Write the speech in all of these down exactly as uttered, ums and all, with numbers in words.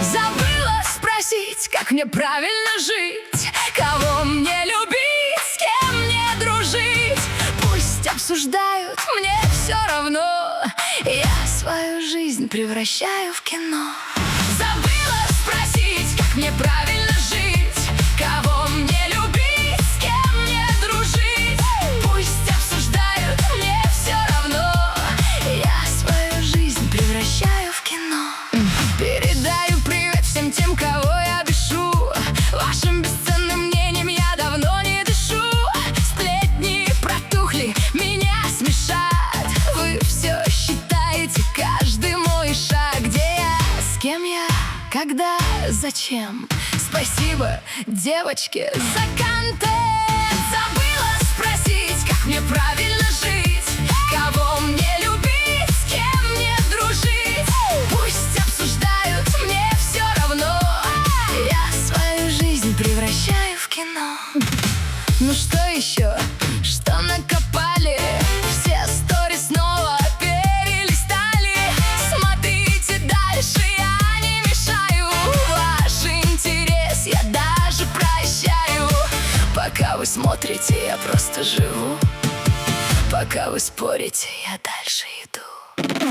Забыла спросить, как мне правильно жить, кого мне любить, с кем мне дружить. Пусть обсуждают, мне все равно, я свою жизнь превращаю в кино. Забыла спросить, как мне правильно жить, кого мне любить, с кем мне дружить. Пусть обсуждают, мне все равно, я свою жизнь превращаю в кино. Передаю привет всем тем, кого я бешу, вашим бесценным мнением я давно не дышу. Сплетни протухли, меня смешат, вы все считаете каждый мой шаг. Где я, с кем я, когда, зачем? Спасибо, девочки, за контент. Забыла спросить, как мне правильно жить, кого мне любить, с кем мне дружить. Пусть обсуждают, мне все равно, я свою жизнь превращаю в кино. Ну что еще, что накопали? Все стори снова перелистали. Смотрите дальше, я не мешаю, ваш интерес я даже прощаю. Пока вы смотрите, я просто живу, пока вы спорите, я дальше иду.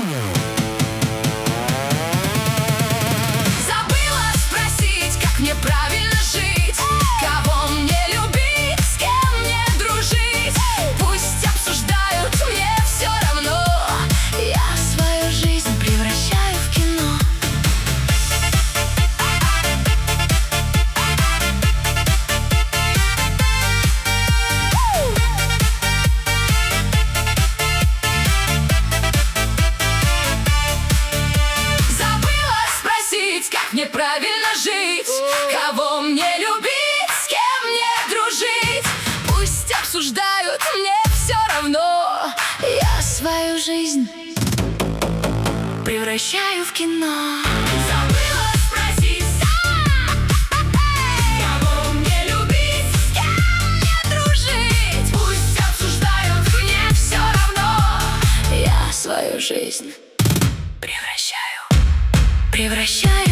Забыла спросить, как мне правильно жить, кого мне любить, с кем мне дружить. Пусть обсуждают, мне все равно, я свою жизнь превращаю в кино. Забыла спросить, как мне правильно жить, кого мне любить, с кем мне дружить. Пусть обсуждают, мне все равно, я свою жизнь превращаю в кино. Забыла спросить, кого мне любить, с кем мне дружить. Пусть обсуждают, мне все равно, я свою жизнь превращаю, превращаю